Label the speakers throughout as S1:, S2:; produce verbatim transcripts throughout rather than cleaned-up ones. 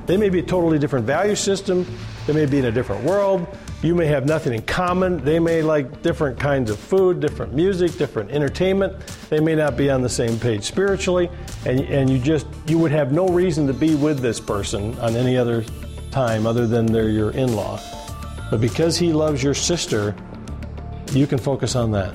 S1: They may be a totally different value system. They may be in a different world. You may have nothing in common. They may like different kinds of food, different music, different entertainment. They may not be on the same page spiritually. And, and you just, you would have no reason to be with this person on any other time other than they're your in-law. But because he loves your sister, you can focus on that.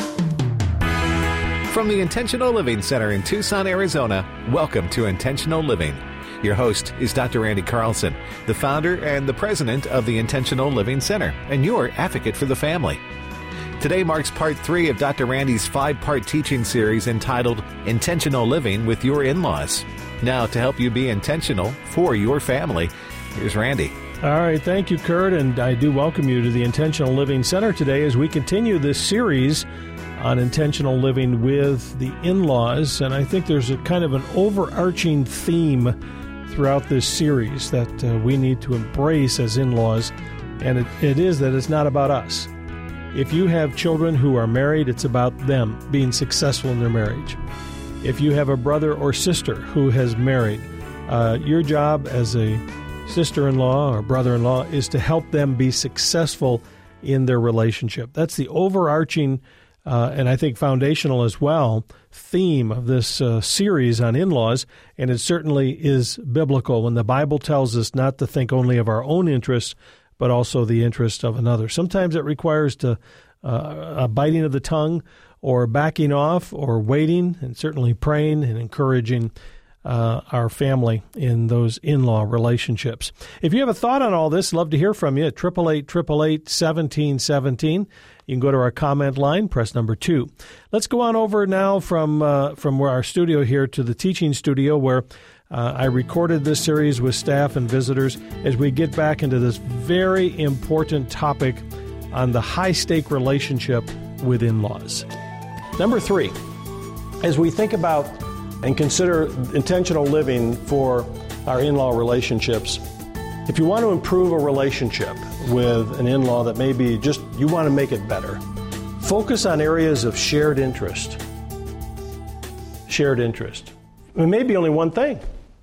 S2: From the Intentional Living Center in Tucson, Arizona, welcome to Intentional Living. Your host is Doctor Randy Carlson, the founder and the president of the Intentional Living Center, and your advocate for the family. Today marks part three of Doctor Randy's five-part teaching series entitled Intentional Living with Your In-Laws. Now, to help you be intentional for your family, here's Randy.
S1: All right, thank you, Kurt, and I do welcome you to the Intentional Living Center today as we continue this series on intentional living with the in-laws, and I think there's a kind of an overarching theme throughout this series that uh, we need to embrace as in-laws, and it, it is that it's not about us. If you have children who are married, it's about them being successful in their marriage. If you have a brother or sister who has married, uh, your job as a sister-in-law or brother-in-law is to help them be successful in their relationship. That's the overarching Uh, and I think foundational as well, theme of this uh, series on in-laws, and it certainly is biblical when the Bible tells us not to think only of our own interests, but also the interest of another. Sometimes it requires to, uh, a biting of the tongue, or backing off, or waiting, and certainly praying and encouraging uh, our family in those in-law relationships. If you have a thought on all this, love to hear from you at eight eight eight, eight eight eight, one seven one seven. You can go to our comment line, press number two. Let's go on over now from uh, from where our studio here to the teaching studio where uh, I recorded this series with staff and visitors as we get back into this very important topic on the high-stake relationship with in-laws. Number three, as we think about and consider intentional living for our in-law relationships, if you want to improve a relationship with an in-law that maybe just you want to make it better, focus on areas of shared interest. Shared interest. It may be only one thing.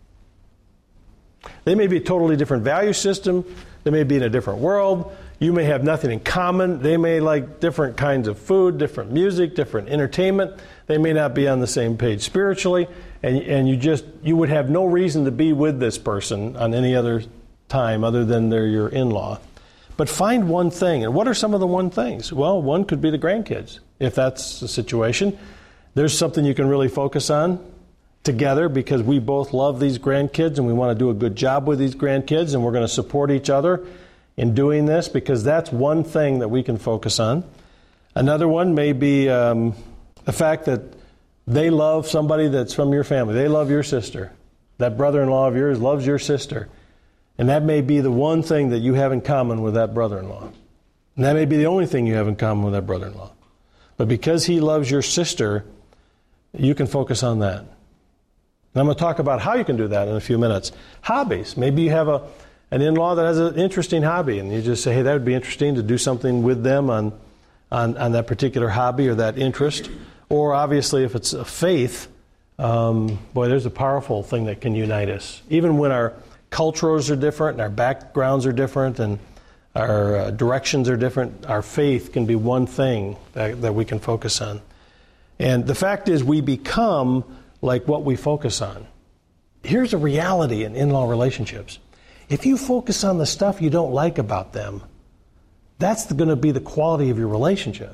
S1: They may be a totally different value system. They may be in a different world. You may have nothing in common. They may like different kinds of food, different music, different entertainment. They may not be on the same page spiritually. And, and you just, you would have no reason to be with this person on any other time other than they're your in-law. But find one thing. And what are some of the one things? Well, one could be the grandkids. If that's the situation, there's something you can really focus on together because we both love these grandkids and we want to do a good job with these grandkids and we're going to support each other in doing this because that's one thing that we can focus on. Another one may be um, the fact that they love somebody that's from your family. They love your sister. That brother-in-law of yours loves your sister. And that may be the one thing that you have in common with that brother-in-law. And that may be the only thing you have in common with that brother-in-law. But because he loves your sister, you can focus on that. And I'm going to talk about how you can do that in a few minutes. Hobbies. Maybe you have a an in-law that has an interesting hobby, and you just say, hey, that would be interesting to do something with them on, on, on that particular hobby or that interest. Or obviously, if it's a faith, um, boy, there's a powerful thing that can unite us. Even when our cultures are different and our backgrounds are different and our uh, directions are different, our faith can be one thing that, that we can focus on. And the fact is we become like what we focus on. Here's a reality in in-law relationships. If you focus on the stuff you don't like about them, that's going to be the quality of your relationship.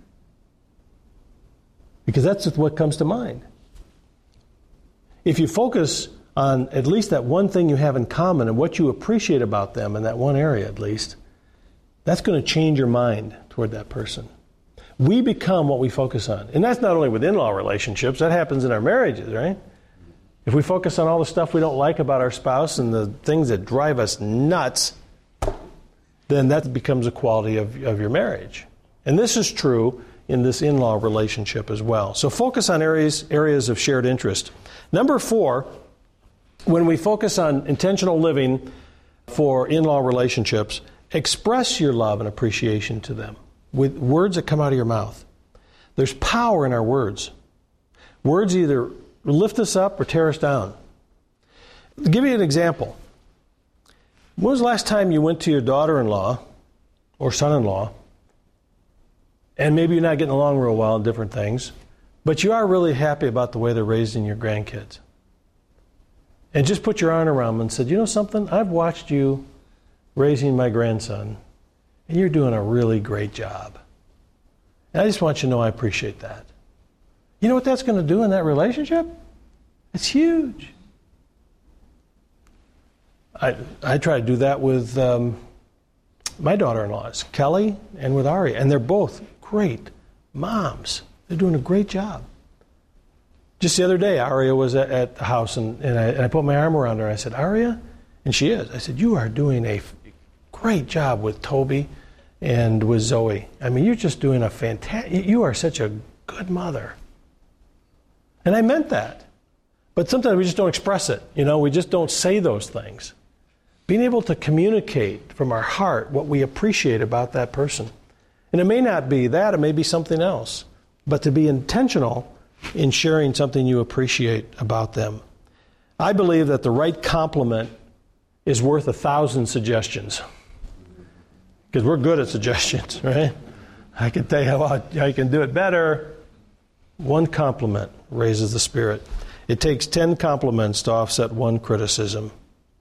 S1: Because that's what comes to mind. If you focus on at least that one thing you have in common and what you appreciate about them in that one area at least, that's going to change your mind toward that person. We become what we focus on. And that's not only with in-law relationships, that happens in our marriages, right? If we focus on all the stuff we don't like about our spouse and the things that drive us nuts, then that becomes a quality of, of your marriage. And this is true in this in-law relationship as well. So focus on areas, areas of shared interest. Number four, when we focus on intentional living for in-law relationships, express your love and appreciation to them with words that come out of your mouth. There's power in our words. Words either lift us up or tear us down. To give you an example, When was the last time you went to your daughter-in-law or son-in-law, and maybe you're not getting along real well in different things, but you are really happy about the way they're raising your grandkids? And just put your arm around them and said, you know something? I've watched you raising my grandson, and you're doing a really great job. And I just want you to know I appreciate that. You know what that's going to do in that relationship? It's huge. I I try to do that with um, my daughter-in-laws, Kelly and with Ari, and they're both great moms. They're doing a great job. Just the other day, Aria was at, at the house, and, and, I, and I put my arm around her. I said, Aria, and she is. I said, you are doing a f- great job with Toby and with Zoe. I mean, you're just doing a fantastic, you are such a good mother. And I meant that. But sometimes we just don't express it. You know, we just don't say those things. Being able to communicate from our heart what we appreciate about that person. And it may not be that, it may be something else. But to be intentional in sharing something you appreciate about them. I believe that the right compliment is worth a thousand suggestions. Because we're good at suggestions, right? I can tell you how I can do it better. One compliment raises the spirit. It takes ten compliments to offset one criticism.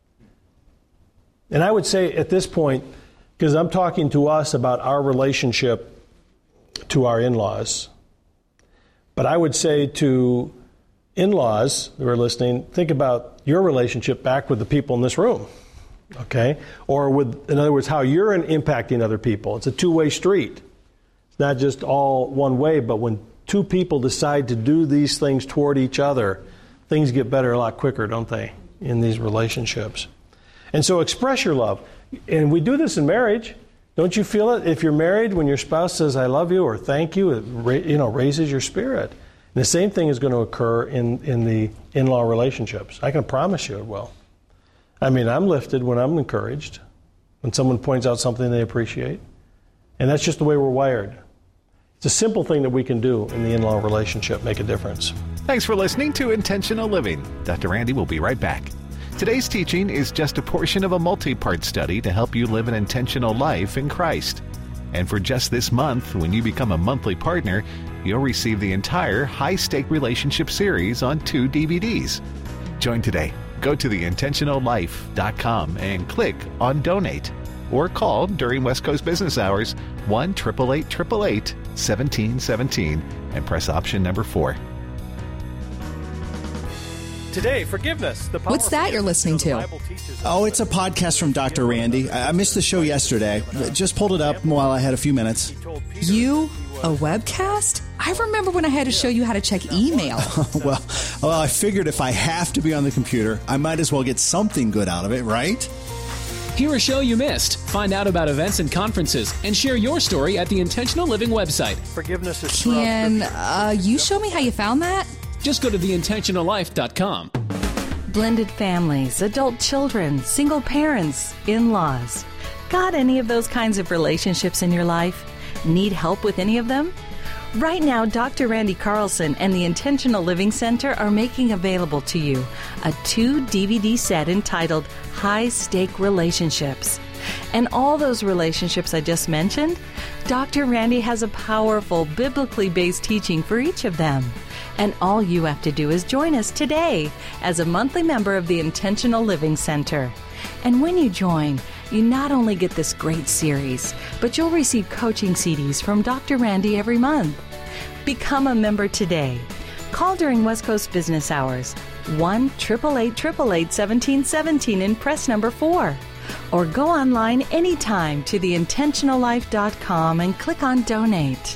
S1: And I would say at this point, because I'm talking to us about our relationship to our in-laws, but I would say to in-laws who are listening, think about your relationship back with the people in this room, okay? Or with, in other words, how you're impacting other people. It's a two-way street. It's not just all one way, but when two people decide to do these things toward each other, things get better a lot quicker, don't they, in these relationships? And so express your love. And we do this in marriage. Don't you feel it? If you're married, when your spouse says, I love you, or thank you, it ra- you know, raises your spirit. And the same thing is going to occur in, in the in-law relationships. I can promise you it will. I mean, I'm lifted when I'm encouraged, when someone points out something they appreciate. And that's just the way we're wired. It's a simple thing that we can do in the in-law relationship, make a difference.
S2: Thanks for listening to Intentional Living. Doctor Randy will be right back. Today's teaching is just a portion of a multi-part study to help you live an intentional life in Christ. And for just this month, when you become a monthly partner, you'll receive the entire High Stake Relationship series on two D V Ds. Join today. Go to the intentional life dot com and click on Donate. Or call during West Coast business hours one eight eight eight, eight eight eight, one seven one seven and press option number four.
S1: Today, forgiveness. The power
S3: What's that you're listening to?
S4: Oh, it's a podcast from Doctor Randy. I missed the show yesterday. Just pulled it up while I had a few minutes.
S3: You? A webcast? I remember when I had to show you how to check email.
S4: well, well, I figured if I have to be on the computer, I might as well get something good out of it, right?
S5: Hear a show you missed, find out about events and conferences, and share your story at the Intentional Living website.
S1: Forgiveness is
S3: Can uh, you show me how you found that?
S5: Just go to the intentional life dot com.
S6: Blended families, adult children, single parents, in-laws. Got any of those kinds of relationships in your life? Need help with any of them? Right now, Doctor Randy Carlson and the Intentional Living Center are making available to you a two D V D set entitled High Stake Relationships. And all those relationships I just mentioned, Doctor Randy has a powerful, biblically based teaching for each of them. And all you have to do is join us today as a monthly member of the Intentional Living Center. And when you join, you not only get this great series, but you'll receive coaching C Ds from Doctor Randy every month. Become a member today. Call during West Coast business hours, one eight eight eight, eight eight eight, one seven one seven and press number four. Or go online anytime to the intentional life dot com and click on Donate.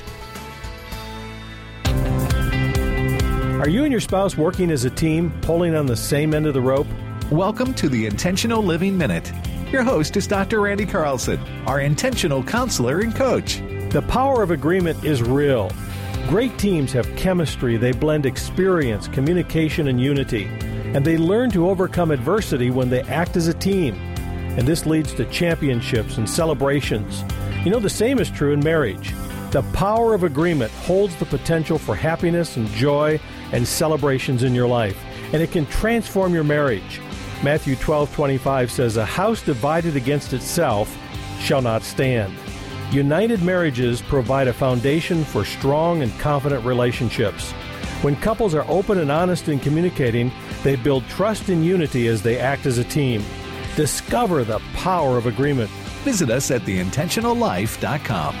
S1: Are you and your spouse working as a team, pulling on the same end of the rope?
S2: Welcome to the Intentional Living Minute. Your host is Doctor Randy Carlson, our intentional counselor and coach.
S1: The power of agreement is real. Great teams have chemistry. They blend experience, communication, and unity. And they learn to overcome adversity when they act as a team. And this leads to championships and celebrations. You know, the same is true in marriage. The power of agreement holds the potential for happiness and joy and celebrations in your life. And it can transform your marriage. Matthew twelve twenty-five says, "A house divided against itself shall not stand." United marriages provide a foundation for strong and confident relationships. When couples are open and honest in communicating, they build trust and unity as they act as a team. Discover the power of agreement.
S2: Visit us at the intentional life dot com.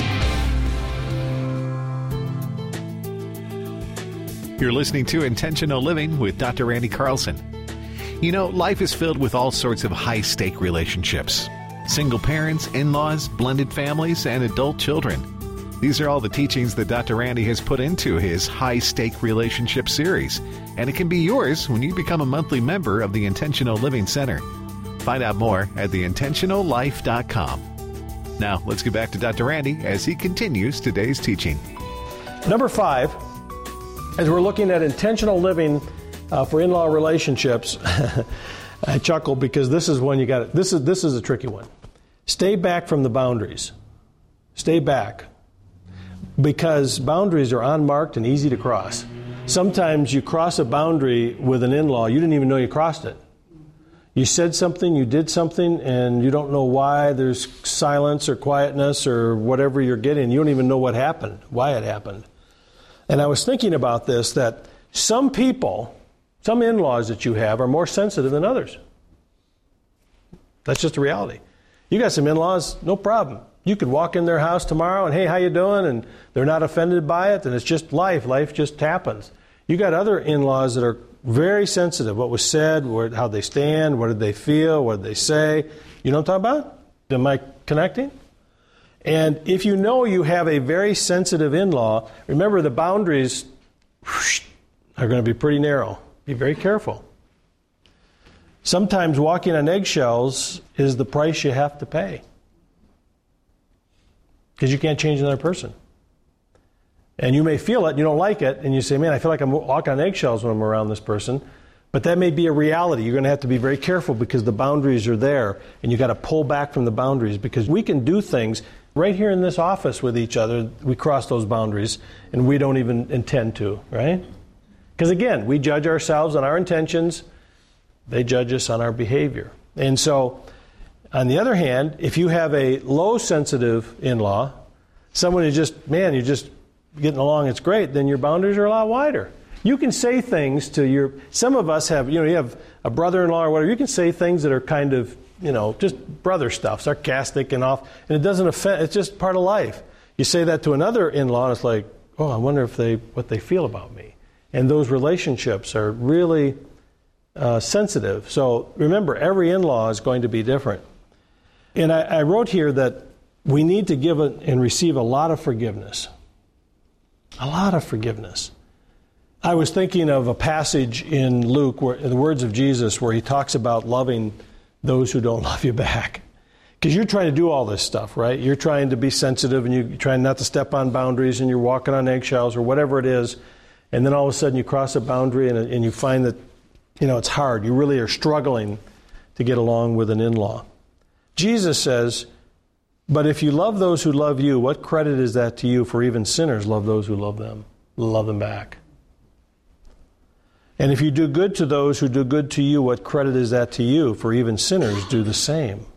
S2: You're listening to Intentional Living with Doctor Randy Carlson. You know, life is filled with all sorts of high-stake relationships. Single parents, in-laws, blended families, and adult children. These are all the teachings that Doctor Randy has put into his High-Stake Relationship series, and it can be yours when you become a monthly member of the Intentional Living Center. Find out more at the intentional life dot com. Now, let's get back to Doctor Randy as he continues today's teaching.
S1: Number five, as we're looking at intentional living uh, for in-law relationships, I chuckle because this is one you got. This is this is a tricky one. Stay back from the boundaries. Stay back, because boundaries are unmarked and easy to cross. Sometimes you cross a boundary with an in-law, you didn't even know you crossed it. You said something, you did something, and you don't know why. There's silence or quietness or whatever you're getting. You don't even know what happened, why it happened. And I was thinking about this, that some people, some in-laws that you have are more sensitive than others. That's just a reality. You got some in-laws, no problem. You could walk in their house tomorrow and, hey, how you doing? And they're not offended by it, and it's just life. Life just happens. You got other in-laws that are very sensitive. What was said, where, how they stand, what did they feel, what did they say. You know what I'm talking about? Am I connecting? And if you know you have a very sensitive in-law, remember the boundaries whoosh, are going to be pretty narrow. Be very careful. Sometimes walking on eggshells is the price you have to pay, because you can't change another person. And you may feel it, you don't like it, and you say, man, I feel like I'm walking on eggshells when I'm around this person. But that may be a reality. You're going to have to be very careful because the boundaries are there, and you've got to pull back from the boundaries, because we can do things right here in this office with each other. We cross those boundaries, and we don't even intend to, right? Because again, we judge ourselves on our intentions. They judge us on our behavior. And so, on the other hand, if you have a low sensitive in-law, someone who just, man, you're just getting along, it's great, then your boundaries are a lot wider. You can say things to your, some of us have, you know, you have a brother-in-law or whatever, you can say things that are kind of, you know, just brother stuff, sarcastic and off, and it doesn't offend, it's just part of life. You say that to another in-law, and it's like, oh, I wonder if they, what they feel about me. And those relationships are really uh, sensitive. So remember, every in-law is going to be different. And I, I wrote here that we need to give a, and receive a lot of forgiveness. A lot of forgiveness. I was thinking of a passage in Luke, where, in the words of Jesus, where he talks about loving those who don't love you back. Because you're trying to do all this stuff, right? You're trying to be sensitive, and you're trying not to step on boundaries, and you're walking on eggshells or whatever it is. And then all of a sudden you cross a boundary, and, and you find that, you know, it's hard. You really are struggling to get along with an in-law. Jesus says, but if you love those who love you, what credit is that to you? For even sinners love those who love them, love them back. And if you do good to those who do good to you, what credit is that to you? For even sinners do the same.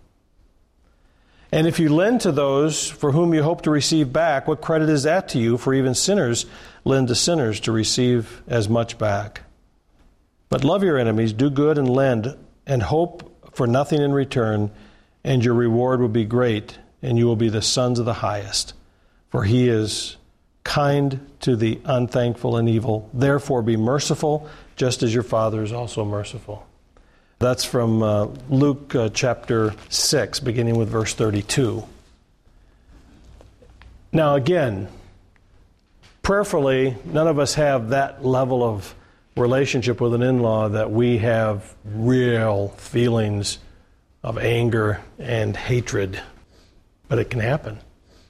S1: And if you lend to those for whom you hope to receive back, what credit is that to you? For even sinners lend to sinners to receive as much back. But love your enemies, do good and lend, and hope for nothing in return, and your reward will be great, and you will be the sons of the highest. For he is kind to the unthankful and evil. Therefore be merciful, just as your Father is also merciful. That's from uh, Luke uh, chapter six, beginning with verse thirty-two. Now again, prayerfully, none of us have that level of relationship with an in-law that we have real feelings of anger and hatred. But it can happen.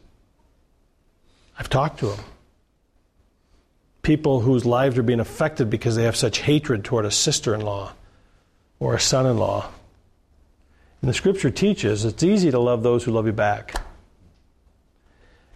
S1: I've talked to them. People whose lives are being affected because they have such hatred toward a sister-in-law or a son-in-law. And the Scripture teaches it's easy to love those who love you back.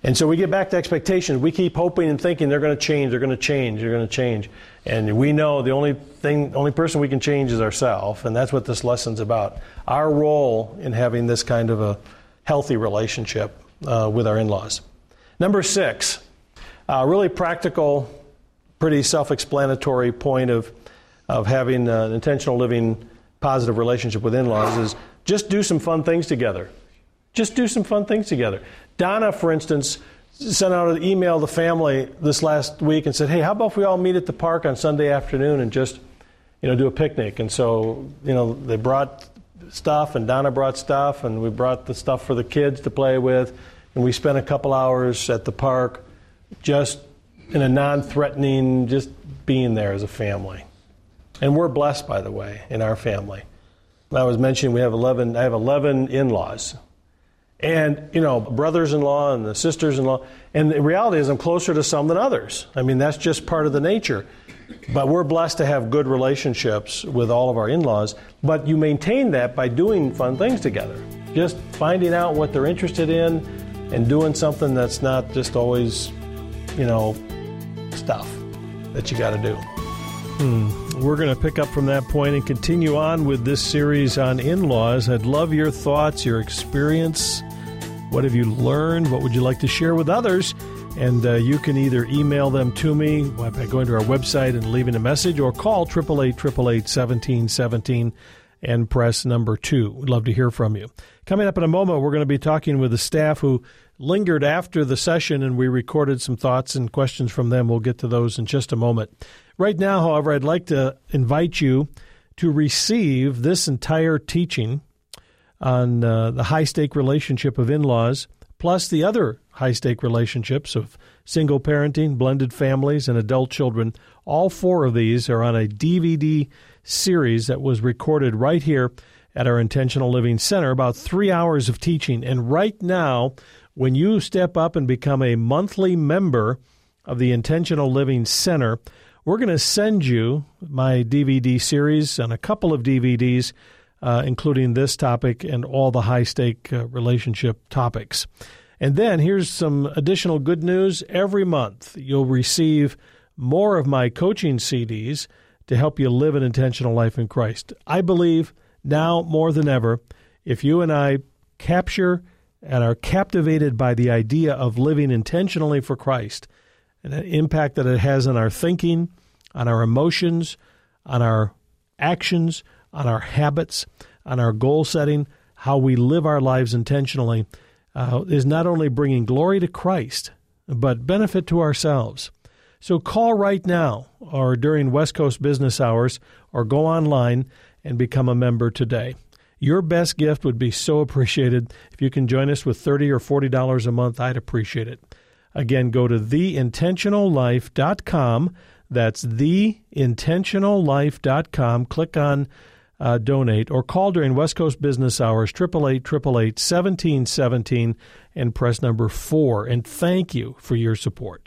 S1: And so we get back to expectations. We keep hoping and thinking they're going to change, they're going to change, they're going to change. And we know the only thing, only person we can change is ourselves, and that's what this lesson's about. Our role in having this kind of a healthy relationship uh, with our in-laws. Number six, a really practical, pretty self-explanatory point of, of having an intentional living, positive relationship with in-laws is just do some fun things together. Just do some fun things together. Donna, for instance, sent out an email to the family this last week and said, hey, how about if we all meet at the park on Sunday afternoon and just, you know, do a picnic? And so, you know, they brought stuff, and Donna brought stuff, and we brought the stuff for the kids to play with, and we spent a couple hours at the park just in a non-threatening, just being there as a family. And we're blessed, by the way, in our family. I was mentioning we have eleven, I have eleven in-laws. And, you know, brothers-in-law and the sisters-in-law. And the reality is I'm closer to some than others. I mean, that's just part of the nature. But we're blessed to have good relationships with all of our in-laws. But you maintain that by doing fun things together. Just finding out what they're interested in and doing something that's not just always, you know, stuff that you got to do. Hmm. We're going to pick up from that point and continue on with this series on in-laws. I'd love your thoughts, your experience. What have you learned? What would you like to share with others? And uh, you can either email them to me by going to our website and leaving a message, or call eight eight eight, eight eight eight, one seven one seven and press number two. We'd love to hear from you. Coming up in a moment, we're going to be talking with the staff who lingered after the session, and we recorded some thoughts and questions from them. We'll get to those in just a moment. Right now, however, I'd like to invite you to receive this entire teaching on uh, the high-stake relationship of in-laws, plus the other high-stake relationships of single parenting, blended families, and adult children. All four of these are on a D V D series that was recorded right here at our Intentional Living Center, about three hours of teaching. And right now, when you step up and become a monthly member of the Intentional Living Center, we're going to send you my D V D series and a couple of D V Ds, uh, including this topic and all the high-stake uh, relationship topics. And then here's some additional good news. Every month, you'll receive more of my coaching C Ds to help you live an intentional life in Christ. I believe now more than ever, if you and I capture and are captivated by the idea of living intentionally for Christ, and the impact that it has on our thinking, on our emotions, on our actions, on our habits, on our goal setting, how we live our lives intentionally, uh, is not only bringing glory to Christ, but benefit to ourselves. So call right now or during West Coast business hours, or go online and become a member today. Your best gift would be so appreciated. If you can join us with thirty dollars or forty dollars a month, I'd appreciate it. Again, go to the intentional life dot com. That's the intentional life dot com. Click on uh, donate, or call during West Coast business hours, eight eight eight, eight eight eight, one seven one seven, and press number four. And thank you for your support.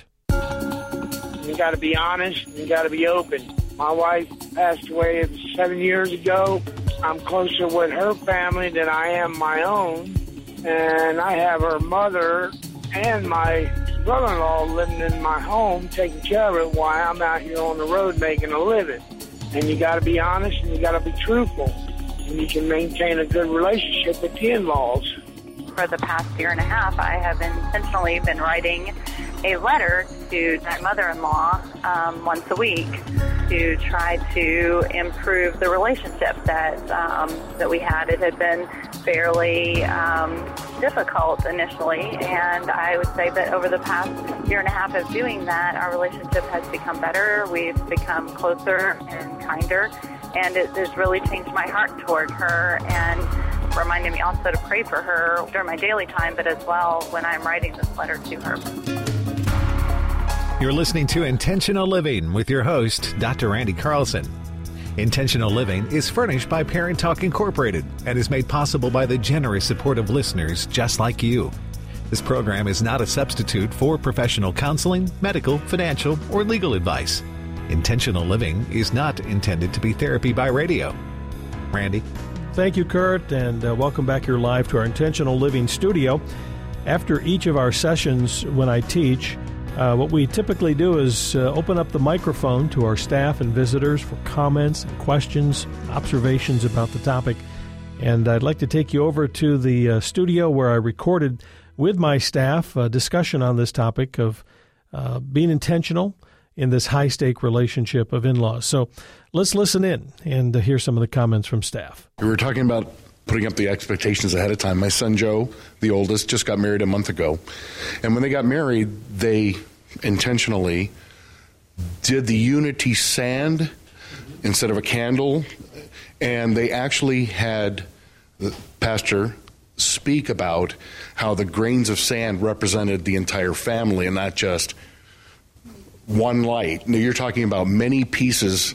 S7: You got to be honest. You got to be open. My wife passed away seven years ago. I'm closer with her family than I am my own. And I have her mother and my brother-in-law living in my home, taking care of it while I'm out here on the road making a living. And you got to be honest and you got to be truthful. And you can maintain a good relationship with the in-laws.
S8: For the past year and a half, I have intentionally been writing a letter to my mother-in-law um, once a week to try to improve the relationship that um, that we had. It had been fairly um, difficult initially, and I would say that over the past year and a half of doing that, our relationship has become better. We've become closer and kinder, and it has really changed my heart toward her and reminded me also to pray for her during my daily time, but as well when I'm writing this letter to her.
S2: You're listening to Intentional Living with your host, Doctor Randy Carlson. Intentional Living is furnished by Parent Talk Incorporated and is made possible by the generous support of listeners just like you. This program is not a substitute for professional counseling, medical, financial, or legal advice. Intentional Living is not intended to be therapy by radio. Randy?
S1: Thank you, Kurt, and uh, welcome back here live to our Intentional Living studio. after each of our sessions when I teach, uh, what we typically do is uh, open up the microphone to our staff and visitors for comments and questions, observations about the topic. And I'd like to take you over to the uh, studio where I recorded with my staff a discussion on this topic of uh, being intentional in this high-stake relationship of in-laws. So let's listen in and uh, hear some of the comments from staff.
S9: We were talking about putting up the expectations ahead of time. My son Joe, the oldest, just got married a month ago. And when they got married, they intentionally did the unity sand instead of a candle. And they actually had the pastor speak about how the grains of sand represented the entire family and not just one light. Now, you're talking about many pieces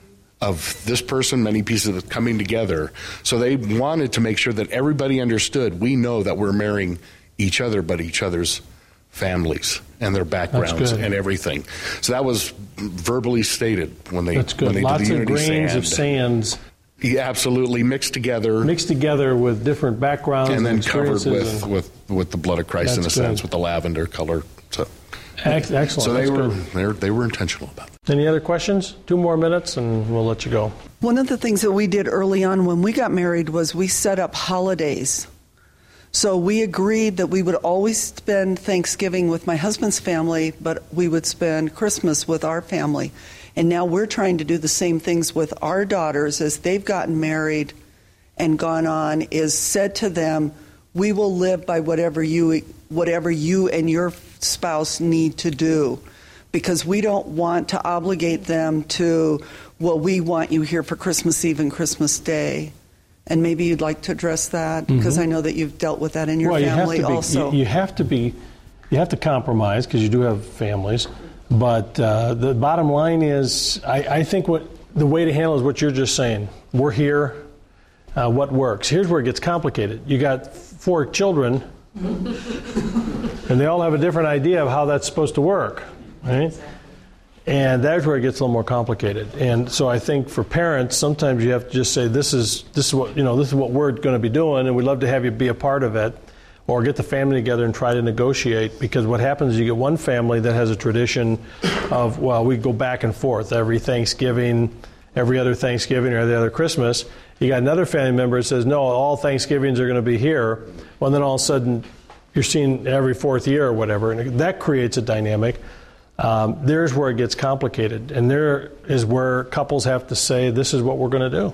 S9: of this person, many pieces of coming together. So they wanted to make sure that everybody understood, we know that we're marrying each other, but each other's families and their backgrounds and everything. So that was verbally stated when they,
S1: That's good.
S9: when they
S1: Lots
S9: did the
S1: of
S9: unity
S1: grains
S9: sand.
S1: of sands.
S9: Yeah, absolutely mixed together.
S1: Mixed together with different backgrounds
S9: and then
S1: and
S9: covered with,
S1: and
S9: with, with the blood of Christ in a
S1: That's
S9: sense,
S1: good.
S9: with the lavender color. So
S1: Ex- excellent.
S9: So they
S1: That's
S9: were
S1: good.
S9: they were, they were intentional about it.
S1: Any other questions? Two more minutes and we'll let you go.
S10: One of the things that we did early on when we got married was we set up holidays. So we agreed that we would always spend Thanksgiving with my husband's family, but we would spend Christmas with our family. And now we're trying to do the same things with our daughters as they've gotten married and gone on, is said to them, we will live by whatever you whatever you and your spouse need to do, because we don't want to obligate them to, well, we want you here for Christmas Eve and Christmas Day. And maybe you'd like to address that, because
S1: Mhm.
S10: I know that you've dealt with that in your
S1: well,
S10: family
S1: you have to be,
S10: also.
S1: You, you have to be, you have to compromise because you do have families. But uh, the bottom line is, I, I think what the way to handle is what you're just saying. We're here. Uh, what works? Here's where it gets complicated. You got four children, and they all have a different idea of how that's supposed to work, right? And that's where it gets a little more complicated. And so I think for parents, sometimes you have to just say, "This is this is what you know. This is what we're going to be doing, and we'd love to have you be a part of it." Or get the family together and try to negotiate, because what happens is you get one family that has a tradition of, well, we go back and forth every Thanksgiving, every other Thanksgiving, or every other Christmas. You got another family member that says, no, all Thanksgivings are going to be here. Well, then all of a sudden you're seeing every fourth year or whatever, and that creates a dynamic. Um, there's where it gets complicated, and there is where couples have to say, this is what we're going to do.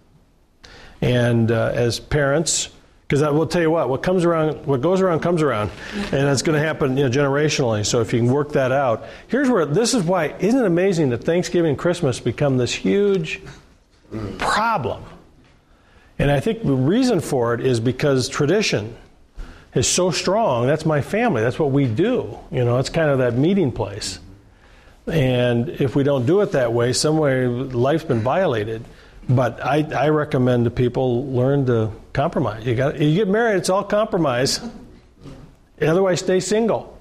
S1: And uh, as parents, because I will tell you what, what comes around, what goes around comes around, and it's going to happen, you know, generationally. So if you can work that out, here's where this is why. Isn't it amazing that Thanksgiving and Christmas become this huge problem? And I think the reason for it is because tradition is so strong. That's my family. That's what we do. You know, it's kind of that meeting place. And if we don't do it that way, some way life's been violated. But I, I recommend to people learn to compromise. You got you get married, it's all compromise. Otherwise, stay single.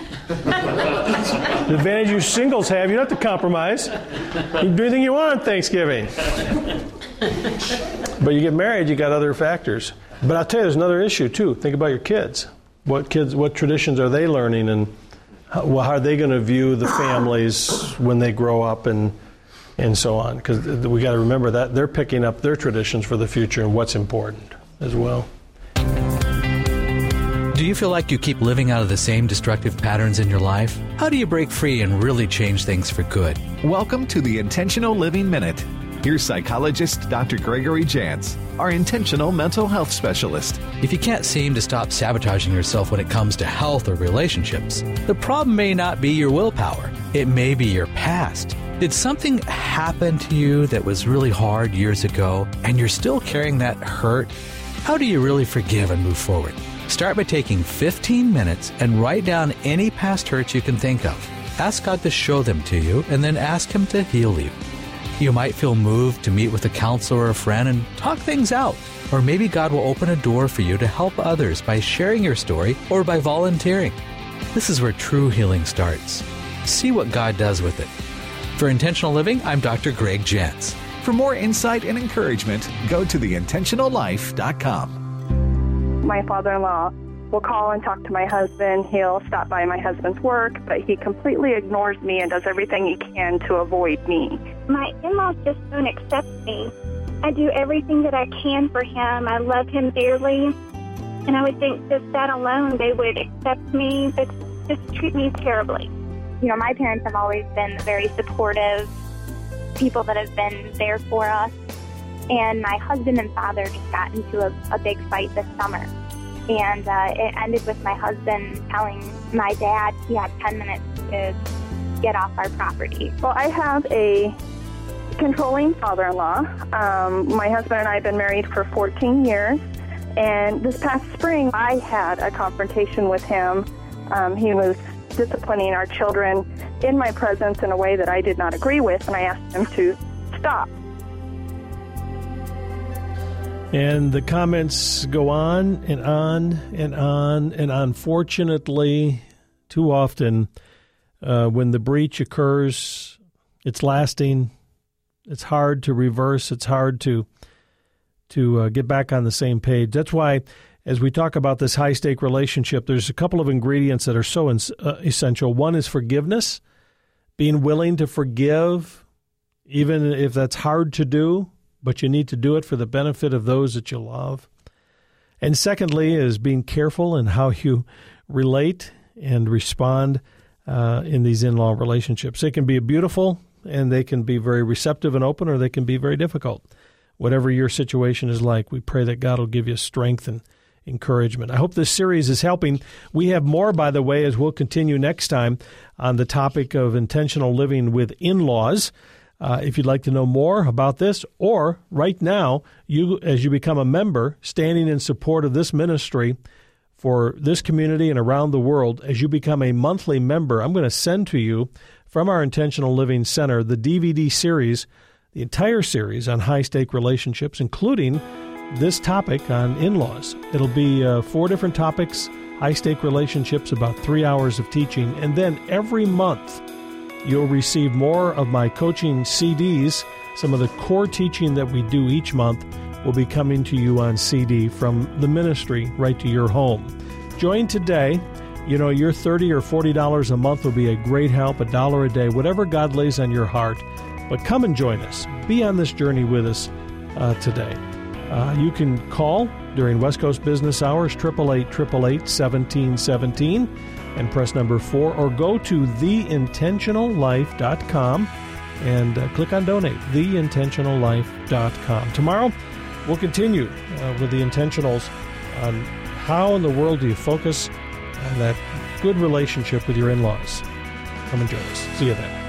S1: The advantage you singles have, you don't have to compromise. You can do anything you want on Thanksgiving. But you get married, you got other factors. But I'll tell you, there's another issue too. Think about your kids. What kids? What traditions are they learning, and how, well, how are they going to view the families when they grow up and and so on? Because we got to remember that they're picking up their traditions for the future and what's important as well.
S11: Do you feel like you keep living out of the same destructive patterns in your life? How do you break free and really change things for good?
S2: Welcome to the Intentional Living Minute. Here's psychologist Doctor Gregory Jantz, our intentional mental health specialist.
S11: If you can't seem to stop sabotaging yourself when it comes to health or relationships, the problem may not be your willpower. It may be your past. Did something happen to you that was really hard years ago, and you're still carrying that hurt? How do you really forgive and move forward? Start by taking fifteen minutes and write down any past hurts you can think of. Ask God to show them to you, and then ask Him to heal you. You might feel moved to meet with a counselor or a friend and talk things out. Or maybe God will open a door for you to help others by sharing your story or by volunteering. This is where true healing starts. See what God does with it. For Intentional Living, I'm Doctor Greg Jantz.
S2: For more insight and encouragement, go to the intentional life dot com.
S12: My father-in-law will call and talk to my husband. He'll stop by my husband's work, but he completely ignores me and does everything he can to avoid me.
S13: My in-laws just don't accept me. I do everything that I can for him. I love him dearly, and I would think just that alone they would accept me, but just treat me terribly.
S14: You know, my parents have always been very supportive people that have been there for us, and my husband and father just got into a, a big fight this summer, and uh, it ended with my husband telling my dad he had ten minutes to get off our property.
S12: Well, I have a controlling father-in-law. Um, my husband and I have been married for fourteen years, and this past spring I had a confrontation with him. Um, he was disciplining our children in my presence in a way that I did not agree with, and I asked him to stop.
S1: And the comments go on and on and on, and unfortunately, too often, uh, when the breach occurs, it's lasting. It's hard to reverse. It's hard to to uh, get back on the same page. That's why, as we talk about this high-stake relationship, there's a couple of ingredients that are so ins- uh, essential. One is forgiveness, being willing to forgive, even if that's hard to do, but you need to do it for the benefit of those that you love. And secondly is being careful in how you relate and respond uh, in these in-law relationships. They can be beautiful, and they can be very receptive and open, or they can be very difficult. Whatever your situation is like, we pray that God will give you strength and encouragement. I hope this series is helping. We have more, by the way, as we'll continue next time on the topic of intentional living with in-laws. Uh, if you'd like to know more about this, or right now, you as you become a member, standing in support of this ministry for this community and around the world, as you become a monthly member, I'm going to send to you from our Intentional Living Center the D V D series, the entire series on high-stake relationships, including this topic on in-laws. It'll be uh, four different topics, high-stake relationships, about three hours of teaching, and then every month you'll receive more of my coaching C Ds. Some of the core teaching that we do each month will be coming to you on C D from the ministry right to your home. Join today. You know, your thirty dollars or forty dollars a month will be a great help, a dollar a day, whatever God lays on your heart. But come and join us. Be on this journey with us uh, today. Uh, you can call during West Coast business hours, eight eight eight, eight eight eight, one seven one seven, and press number four, or go to the intentional life dot com and uh, click on donate, the intentional life dot com. Tomorrow, we'll continue uh, with the intentionals on how in the world do you focus on that good relationship with your in-laws. Come and join us. See you then.